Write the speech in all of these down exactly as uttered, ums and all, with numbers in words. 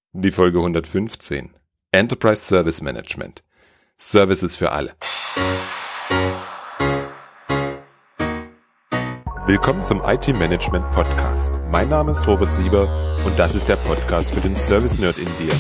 Die Folge hundertfünfzehn. Enterprise Service Management. Services für alle. Willkommen zum I T Management Podcast. Mein Name ist Robert Sieber und das ist der Podcast für den Service Nerd in dir.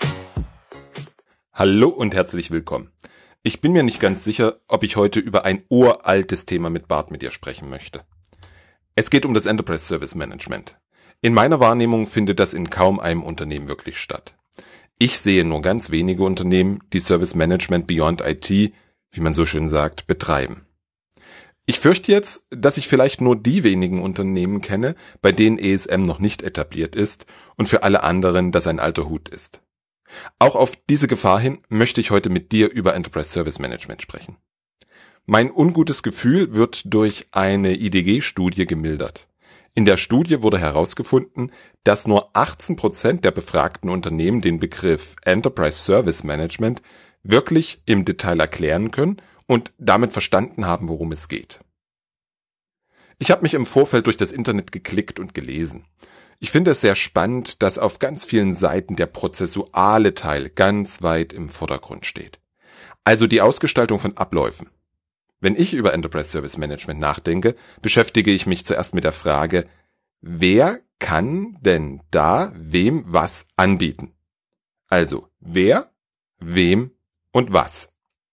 Hallo und herzlich willkommen. Ich bin mir nicht ganz sicher, ob ich heute über ein uraltes Thema mit Bart mit dir sprechen möchte. Es geht um das Enterprise Service Management. In meiner Wahrnehmung findet das in kaum einem Unternehmen wirklich statt. Ich sehe nur ganz wenige Unternehmen, die Service Management Beyond I T, wie man so schön sagt, betreiben. Ich fürchte jetzt, dass ich vielleicht nur die wenigen Unternehmen kenne, bei denen E S M noch nicht etabliert ist und für alle anderen das ein alter Hut ist. Auch auf diese Gefahr hin möchte ich heute mit dir über Enterprise Service Management sprechen. Mein ungutes Gefühl wird durch eine I D G-Studie gemildert. In der Studie wurde herausgefunden, dass nur achtzehn Prozent der befragten Unternehmen den Begriff Enterprise Service Management wirklich im Detail erklären können und damit verstanden haben, worum es geht. Ich habe mich im Vorfeld durch das Internet geklickt und gelesen. Ich finde es sehr spannend, dass auf ganz vielen Seiten der prozessuale Teil ganz weit im Vordergrund steht. Also die Ausgestaltung von Abläufen. Wenn ich über Enterprise Service Management nachdenke, beschäftige ich mich zuerst mit der Frage, wer kann denn da wem was anbieten? Also wer, wem und was?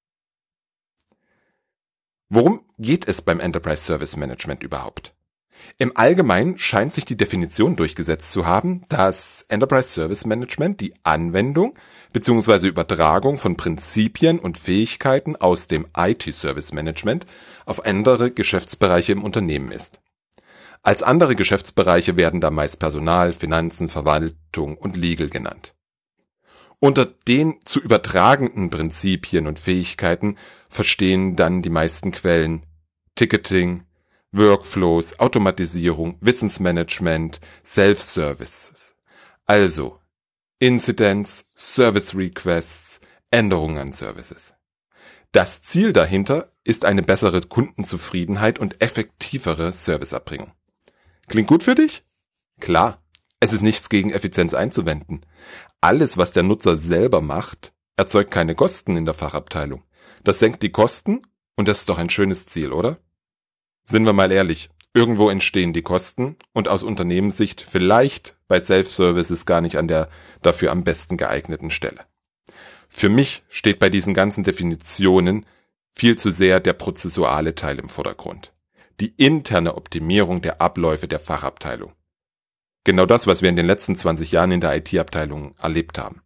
Worum geht es beim Enterprise Service Management überhaupt? Im Allgemeinen scheint sich die Definition durchgesetzt zu haben, dass Enterprise Service Management die Anwendung bzw. Übertragung von Prinzipien und Fähigkeiten aus dem I T-Service Management auf andere Geschäftsbereiche im Unternehmen ist. Als andere Geschäftsbereiche werden da meist Personal, Finanzen, Verwaltung und Legal genannt. Unter den zu übertragenden Prinzipien und Fähigkeiten verstehen dann die meisten Quellen Ticketing, Workflows, Automatisierung, Wissensmanagement, Self-Services. Also Incidents, Service Requests, Änderungen an Services. Das Ziel dahinter ist eine bessere Kundenzufriedenheit und effektivere Serviceerbringung. Klingt gut für dich? Klar, es ist nichts gegen Effizienz einzuwenden. Alles, was der Nutzer selber macht, erzeugt keine Kosten in der Fachabteilung. Das senkt die Kosten und das ist doch ein schönes Ziel, oder? Sind wir mal ehrlich, irgendwo entstehen die Kosten und aus Unternehmenssicht vielleicht bei Self-Services gar nicht an der dafür am besten geeigneten Stelle. Für mich steht bei diesen ganzen Definitionen viel zu sehr der prozessuale Teil im Vordergrund. Die interne Optimierung der Abläufe der Fachabteilung. Genau das, was wir in den letzten zwanzig Jahren in der I T-Abteilung erlebt haben.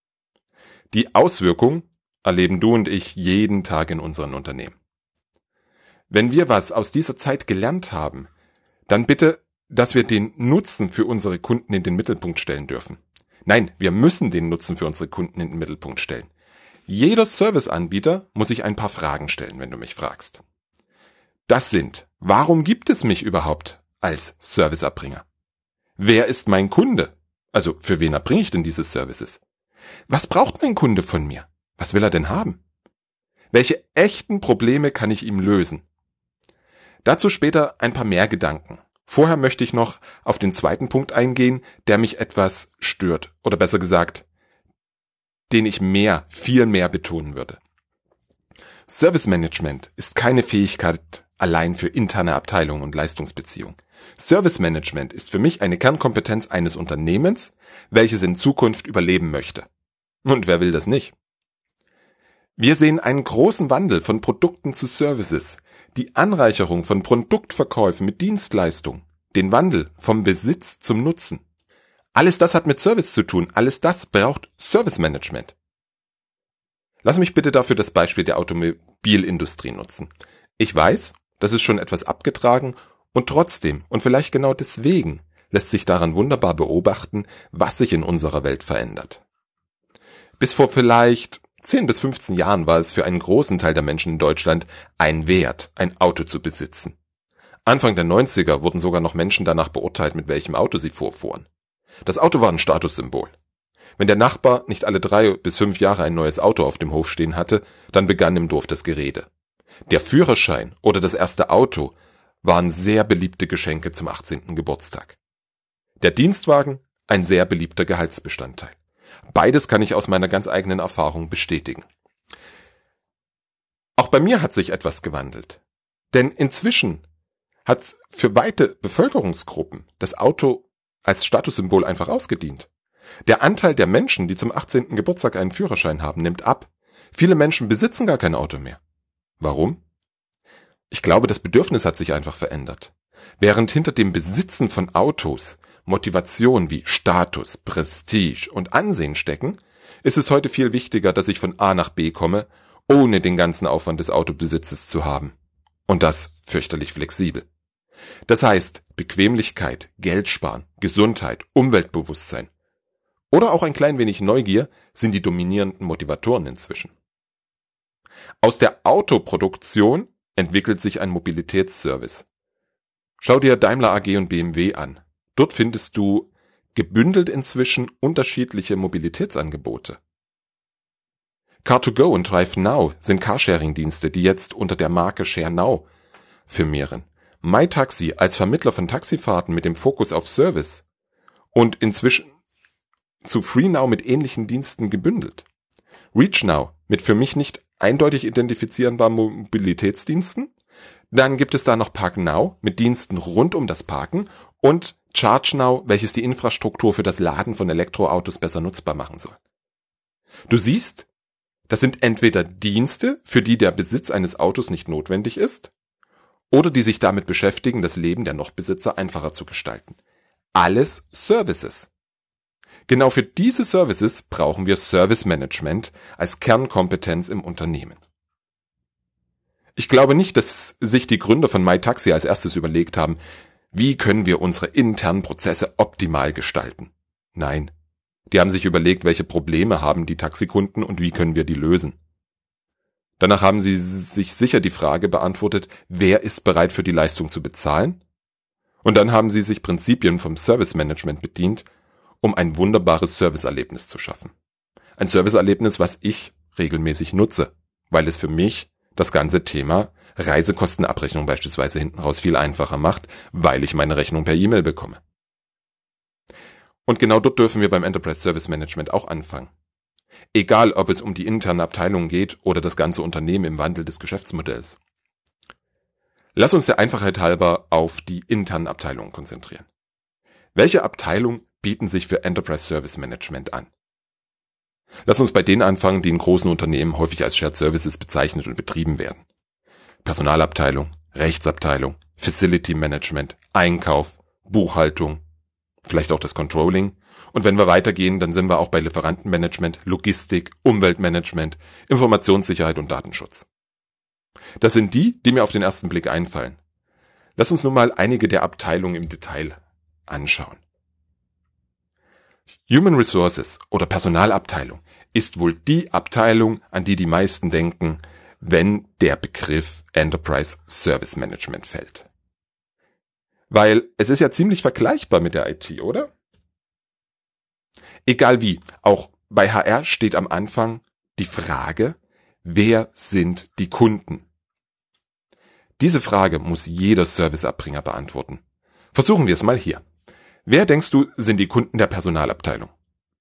Die Auswirkung erleben du und ich jeden Tag in unseren Unternehmen. Wenn wir was aus dieser Zeit gelernt haben, dann bitte, dass wir den Nutzen für unsere Kunden in den Mittelpunkt stellen dürfen. Nein, wir müssen den Nutzen für unsere Kunden in den Mittelpunkt stellen. Jeder Serviceanbieter muss sich ein paar Fragen stellen, wenn du mich fragst. Das sind, warum gibt es mich überhaupt als Serviceerbringer? Wer ist mein Kunde? Also für wen erbringe ich denn diese Services? Was braucht mein Kunde von mir? Was will er denn haben? Welche echten Probleme kann ich ihm lösen? Dazu später ein paar mehr Gedanken. Vorher möchte ich noch auf den zweiten Punkt eingehen, der mich etwas stört. Oder besser gesagt, den ich mehr, viel mehr betonen würde. Service Management ist keine Fähigkeit allein für interne Abteilungen und Leistungsbeziehungen. Service Management ist für mich eine Kernkompetenz eines Unternehmens, welches in Zukunft überleben möchte. Und wer will das nicht? Wir sehen einen großen Wandel von Produkten zu Services, die Anreicherung von Produktverkäufen mit Dienstleistung, den Wandel vom Besitz zum Nutzen. Alles das hat mit Service zu tun, alles das braucht Service Management. Lass mich bitte dafür das Beispiel der Automobilindustrie nutzen. Ich weiß, das ist schon etwas abgetragen und trotzdem und vielleicht genau deswegen lässt sich daran wunderbar beobachten, was sich in unserer Welt verändert. Bis vor vielleicht zehn bis fünfzehn Jahren war es für einen großen Teil der Menschen in Deutschland ein Wert, ein Auto zu besitzen. Anfang der neunziger wurden sogar noch Menschen danach beurteilt, mit welchem Auto sie vorfuhren. Das Auto war ein Statussymbol. Wenn der Nachbar nicht alle drei bis fünf Jahre ein neues Auto auf dem Hof stehen hatte, dann begann im Dorf das Gerede. Der Führerschein oder das erste Auto waren sehr beliebte Geschenke zum achtzehnten Geburtstag. Der Dienstwagen ein sehr beliebter Gehaltsbestandteil. Beides kann ich aus meiner ganz eigenen Erfahrung bestätigen. Auch bei mir hat sich etwas gewandelt. Denn inzwischen hat für weite Bevölkerungsgruppen das Auto als Statussymbol einfach ausgedient. Der Anteil der Menschen, die zum achtzehnten Geburtstag einen Führerschein haben, nimmt ab. Viele Menschen besitzen gar kein Auto mehr. Warum? Ich glaube, das Bedürfnis hat sich einfach verändert. Während hinter dem Besitzen von Autos Motivation wie Status, Prestige und Ansehen stecken, ist es heute viel wichtiger, dass ich von A nach B komme, ohne den ganzen Aufwand des Autobesitzes zu haben. Und das fürchterlich flexibel. Das heißt, Bequemlichkeit, Geld sparen, Gesundheit, Umweltbewusstsein oder auch ein klein wenig Neugier sind die dominierenden Motivatoren inzwischen. Aus der Autoproduktion entwickelt sich ein Mobilitätsservice. Schau dir Daimler A G und B M W an. Dort findest du gebündelt inzwischen unterschiedliche Mobilitätsangebote. Car to Go und Drive Now sind Carsharing-Dienste, die jetzt unter der Marke Share Now firmieren. MyTaxi als Vermittler von Taxifahrten mit dem Fokus auf Service und inzwischen zu FreeNow mit ähnlichen Diensten gebündelt. ReachNow mit für mich nicht eindeutig identifizierbaren Mobilitätsdiensten. Dann gibt es da noch ParkNow mit Diensten rund um das Parken und ChargeNow, welches die Infrastruktur für das Laden von Elektroautos besser nutzbar machen soll. Du siehst, das sind entweder Dienste, für die der Besitz eines Autos nicht notwendig ist, oder die sich damit beschäftigen, das Leben der Nochbesitzer einfacher zu gestalten. Alles Services. Genau für diese Services brauchen wir Service Management als Kernkompetenz im Unternehmen. Ich glaube nicht, dass sich die Gründer von MyTaxi als erstes überlegt haben, wie können wir unsere internen Prozesse optimal gestalten. Nein, die haben sich überlegt, welche Probleme haben die Taxikunden und wie können wir die lösen. Danach haben sie sich sicher die Frage beantwortet, wer ist bereit für die Leistung zu bezahlen? Und dann haben sie sich Prinzipien vom Service Management bedient, um ein wunderbares Serviceerlebnis zu schaffen. Ein Serviceerlebnis, was ich regelmäßig nutze, weil es für mich das ganze Thema Reisekostenabrechnung beispielsweise hinten raus viel einfacher macht, weil ich meine Rechnung per E-Mail bekomme. Und genau dort dürfen wir beim Enterprise Service Management auch anfangen. Egal, ob es um die interne Abteilung geht oder das ganze Unternehmen im Wandel des Geschäftsmodells. Lass uns der Einfachheit halber auf die internen Abteilungen konzentrieren. Welche Abteilungen bieten sich für Enterprise Service Management an? Lass uns bei denen anfangen, die in großen Unternehmen häufig als Shared Services bezeichnet und betrieben werden. Personalabteilung, Rechtsabteilung, Facility Management, Einkauf, Buchhaltung, vielleicht auch das Controlling. Und wenn wir weitergehen, dann sind wir auch bei Lieferantenmanagement, Logistik, Umweltmanagement, Informationssicherheit und Datenschutz. Das sind die, die mir auf den ersten Blick einfallen. Lass uns nun mal einige der Abteilungen im Detail anschauen. Human Resources oder Personalabteilung ist wohl die Abteilung, an die die meisten denken, wenn der Begriff Enterprise Service Management fällt. Weil es ist ja ziemlich vergleichbar mit der I T, oder? Egal wie, auch bei H R steht am Anfang die Frage, wer sind die Kunden? Diese Frage muss jeder Serviceabbringer beantworten. Versuchen wir es mal hier. Wer, denkst du, sind die Kunden der Personalabteilung?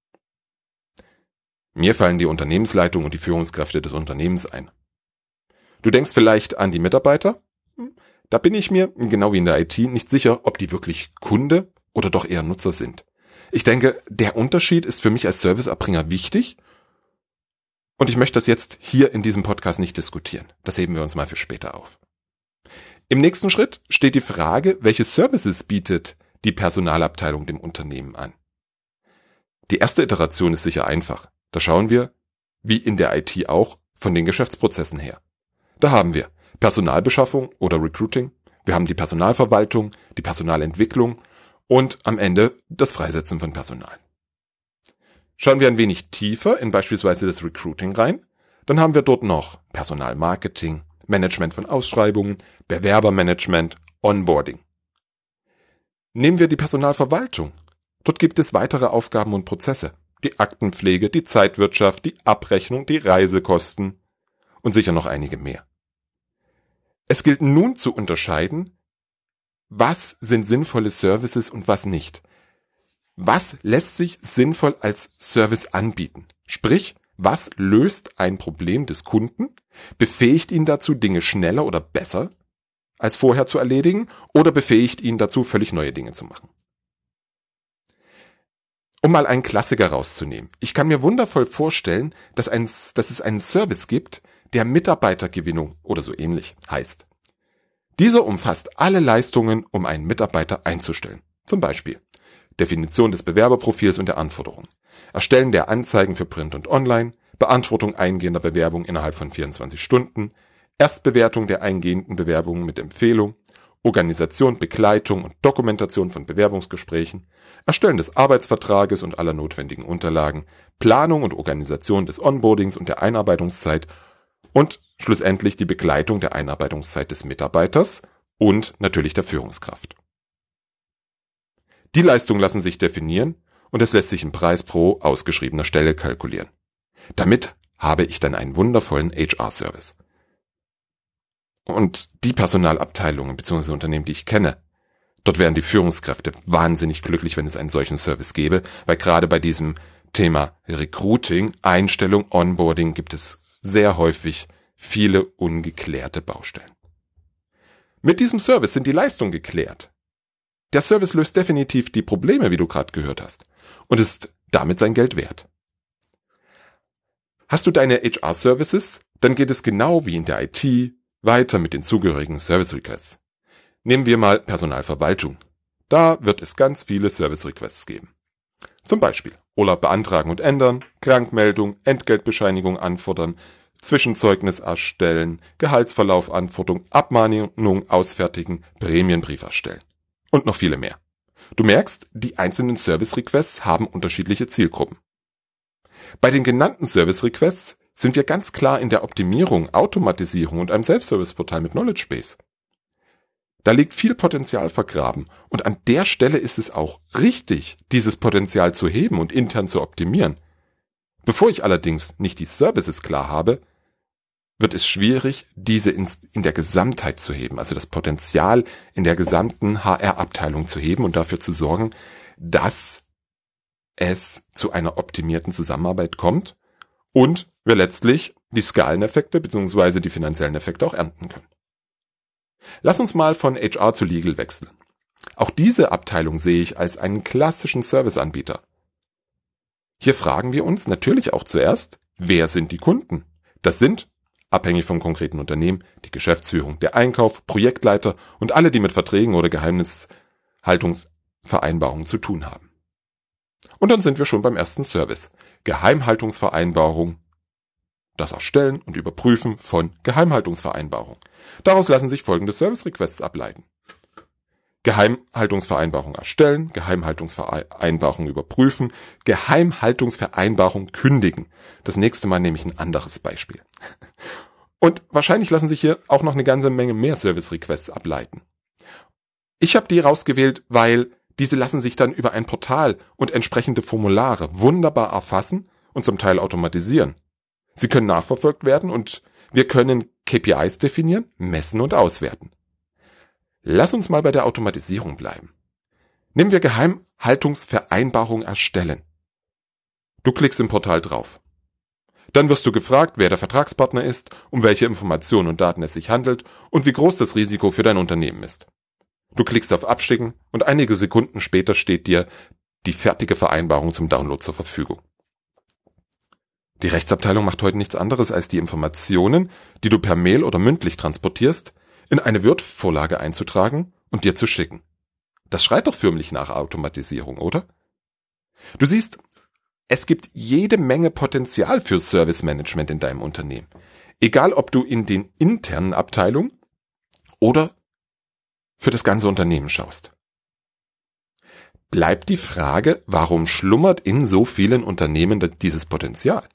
Mir fallen die Unternehmensleitung und die Führungskräfte des Unternehmens ein. Du denkst vielleicht an die Mitarbeiter? Da bin ich mir, genau wie in der I T, nicht sicher, ob die wirklich Kunde oder doch eher Nutzer sind. Ich denke, der Unterschied ist für mich als Serviceabbringer wichtig und ich möchte das jetzt hier in diesem Podcast nicht diskutieren. Das heben wir uns mal für später auf. Im nächsten Schritt steht die Frage, welche Services bietet die Personalabteilung dem Unternehmen an. Die erste Iteration ist sicher einfach. Da schauen wir, wie in der I T auch, von den Geschäftsprozessen her. Da haben wir Personalbeschaffung oder Recruiting, wir haben die Personalverwaltung, die Personalentwicklung und am Ende das Freisetzen von Personal. Schauen wir ein wenig tiefer in beispielsweise das Recruiting rein, dann haben wir dort noch Personalmarketing, Management von Ausschreibungen, Bewerbermanagement, Onboarding. Nehmen wir die Personalverwaltung. Dort gibt es weitere Aufgaben und Prozesse. Die Aktenpflege, die Zeitwirtschaft, die Abrechnung, die Reisekosten und sicher noch einige mehr. Es gilt nun zu unterscheiden, was sind sinnvolle Services und was nicht. Was lässt sich sinnvoll als Service anbieten? Sprich, was löst ein Problem des Kunden, befähigt ihn dazu, Dinge schneller oder besser als vorher zu erledigen oder befähigt ihn dazu, völlig neue Dinge zu machen? Um mal einen Klassiker rauszunehmen. Ich kann mir wundervoll vorstellen, dass, ein, dass es einen Service gibt, der Mitarbeitergewinnung oder so ähnlich heißt. Dieser umfasst alle Leistungen, um einen Mitarbeiter einzustellen. Zum Beispiel Definition des Bewerberprofils und der Anforderungen, Erstellen der Anzeigen für Print und Online, Beantwortung eingehender Bewerbungen innerhalb von vierundzwanzig Stunden, Erstbewertung der eingehenden Bewerbungen mit Empfehlung, Organisation, Begleitung und Dokumentation von Bewerbungsgesprächen, Erstellen des Arbeitsvertrages und aller notwendigen Unterlagen, Planung und Organisation des Onboardings und der Einarbeitungszeit und schlussendlich die Begleitung der Einarbeitungszeit des Mitarbeiters und natürlich der Führungskraft. Die Leistungen lassen sich definieren und es lässt sich im Preis pro ausgeschriebener Stelle kalkulieren. Damit habe ich dann einen wundervollen H R-Service. Und die Personalabteilungen bzw. Unternehmen, die ich kenne, dort wären die Führungskräfte wahnsinnig glücklich, wenn es einen solchen Service gäbe, weil gerade bei diesem Thema Recruiting, Einstellung, Onboarding gibt es sehr häufig viele ungeklärte Baustellen. Mit diesem Service sind die Leistungen geklärt. Der Service löst definitiv die Probleme, wie du gerade gehört hast, und ist damit sein Geld wert. Hast du deine H R-Services, dann geht es genau wie in der I T weiter mit den zugehörigen Service-Requests. Nehmen wir mal Personalverwaltung. Da wird es ganz viele Service-Requests geben. Zum Beispiel Urlaub beantragen und ändern, Krankmeldung, Entgeltbescheinigung anfordern, Zwischenzeugnis erstellen, Gehaltsverlauf anfordern, Abmahnung ausfertigen, Prämienbrief erstellen. Und noch viele mehr. Du merkst, die einzelnen Service-Requests haben unterschiedliche Zielgruppen. Bei den genannten Service-Requests sind wir ganz klar in der Optimierung, Automatisierung und einem Self-Service-Portal mit Knowledge Base. Da liegt viel Potenzial vergraben und an der Stelle ist es auch richtig, dieses Potenzial zu heben und intern zu optimieren. Bevor ich allerdings nicht die Services klar habe, wird es schwierig, diese in, in der Gesamtheit zu heben, also das Potenzial in der gesamten H R-Abteilung zu heben und dafür zu sorgen, dass es zu einer optimierten Zusammenarbeit kommt und wir letztlich die Skaleneffekte bzw. die finanziellen Effekte auch ernten können. Lass uns mal von H R zu Legal wechseln. Auch diese Abteilung sehe ich als einen klassischen Serviceanbieter. Hier fragen wir uns natürlich auch zuerst, wer sind die Kunden? Das sind, abhängig vom konkreten Unternehmen, die Geschäftsführung, der Einkauf, Projektleiter und alle, die mit Verträgen oder Geheimhaltungsvereinbarungen zu tun haben. Und dann sind wir schon beim ersten Service. Geheimhaltungsvereinbarung. Das Erstellen und Überprüfen von Geheimhaltungsvereinbarung. Daraus lassen sich folgende Service-Requests ableiten. Geheimhaltungsvereinbarung erstellen, Geheimhaltungsvereinbarung überprüfen, Geheimhaltungsvereinbarung kündigen. Das nächste Mal nehme ich ein anderes Beispiel. Und wahrscheinlich lassen sich hier auch noch eine ganze Menge mehr Service-Requests ableiten. Ich habe die rausgewählt, weil diese lassen sich dann über ein Portal und entsprechende Formulare wunderbar erfassen und zum Teil automatisieren. Sie können nachverfolgt werden und wir können K P Is definieren, messen und auswerten. Lass uns mal bei der Automatisierung bleiben. Nehmen wir Geheimhaltungsvereinbarung erstellen. Du klickst im Portal drauf. Dann wirst du gefragt, wer der Vertragspartner ist, um welche Informationen und Daten es sich handelt und wie groß das Risiko für dein Unternehmen ist. Du klickst auf Abschicken und einige Sekunden später steht dir die fertige Vereinbarung zum Download zur Verfügung. Die Rechtsabteilung macht heute nichts anderes, als die Informationen, die du per Mail oder mündlich transportierst, in eine Word-Vorlage einzutragen und dir zu schicken. Das schreit doch förmlich nach Automatisierung, oder? Du siehst, es gibt jede Menge Potenzial für Service Management in deinem Unternehmen. Egal, ob du in den internen Abteilungen oder für das ganze Unternehmen schaust. Bleibt die Frage, warum schlummert in so vielen Unternehmen dieses Potenzial?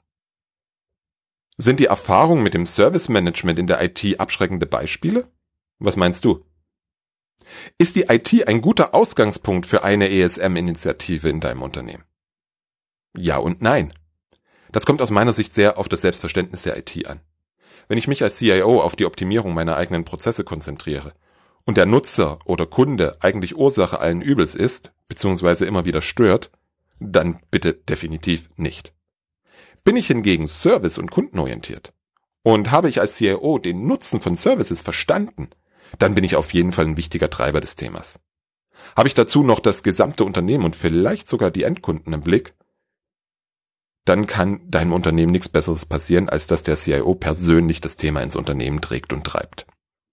Sind die Erfahrungen mit dem Service Management in der I T abschreckende Beispiele? Was meinst du? Ist die I T ein guter Ausgangspunkt für eine E S M-Initiative in deinem Unternehmen? Ja und nein. Das kommt aus meiner Sicht sehr auf das Selbstverständnis der I T an. Wenn ich mich als C I O auf die Optimierung meiner eigenen Prozesse konzentriere und der Nutzer oder Kunde eigentlich Ursache allen Übels ist, beziehungsweise immer wieder stört, dann bitte definitiv nicht. Bin ich hingegen service- und kundenorientiert und habe ich als C I O den Nutzen von Services verstanden, dann bin ich auf jeden Fall ein wichtiger Treiber des Themas. Habe ich dazu noch das gesamte Unternehmen und vielleicht sogar die Endkunden im Blick, dann kann deinem Unternehmen nichts Besseres passieren, als dass der C I O persönlich das Thema ins Unternehmen trägt und treibt.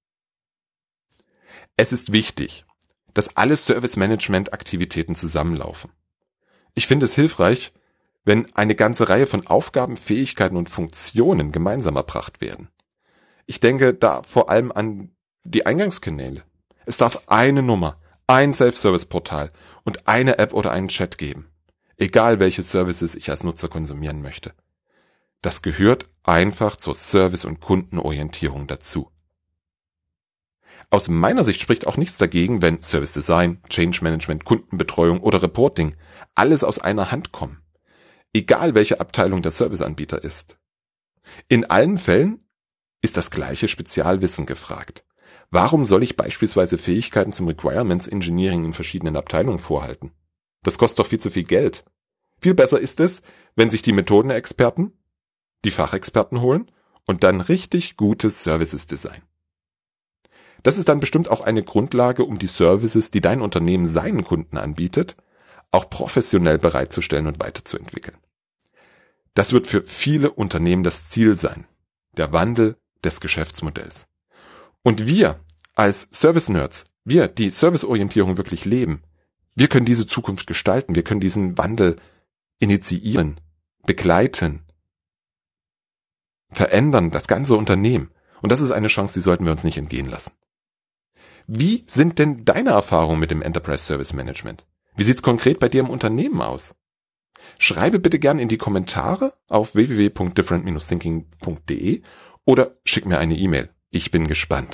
Es ist wichtig, dass alle Service-Management-Aktivitäten zusammenlaufen. Ich finde es hilfreich, wenn eine ganze Reihe von Aufgaben, Fähigkeiten und Funktionen gemeinsam erbracht werden. Ich denke da vor allem an die Eingangskanäle. Es darf eine Nummer, ein Self-Service-Portal und eine App oder einen Chat geben. Egal welche Services ich als Nutzer konsumieren möchte. Das gehört einfach zur Service- und Kundenorientierung dazu. Aus meiner Sicht spricht auch nichts dagegen, wenn Service Design, Change Management, Kundenbetreuung oder Reporting alles aus einer Hand kommen. Egal welche Abteilung der Serviceanbieter ist. In allen Fällen ist das gleiche Spezialwissen gefragt. Warum soll ich beispielsweise Fähigkeiten zum Requirements Engineering in verschiedenen Abteilungen vorhalten? Das kostet doch viel zu viel Geld. Viel besser ist es, wenn sich die Methodenexperten, die Fachexperten holen und dann richtig gutes Services designen. Das ist dann bestimmt auch eine Grundlage, um die Services, die dein Unternehmen seinen Kunden anbietet, auch professionell bereitzustellen und weiterzuentwickeln. Das wird für viele Unternehmen das Ziel sein, der Wandel des Geschäftsmodells. Und wir als Service-Nerds, wir, die Serviceorientierung wirklich leben, wir können diese Zukunft gestalten, wir können diesen Wandel initiieren, begleiten, verändern, das ganze Unternehmen. Und das ist eine Chance, die sollten wir uns nicht entgehen lassen. Wie sind denn deine Erfahrungen mit dem Enterprise Service Management? Wie sieht's konkret bei dir im Unternehmen aus? Schreibe bitte gerne in die Kommentare auf w w w punkt different dash thinking punkt d e oder schick mir eine E-Mail. Ich bin gespannt.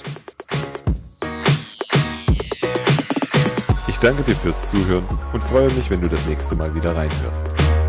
Ich danke dir fürs Zuhören und freue mich, wenn du das nächste Mal wieder reinhörst.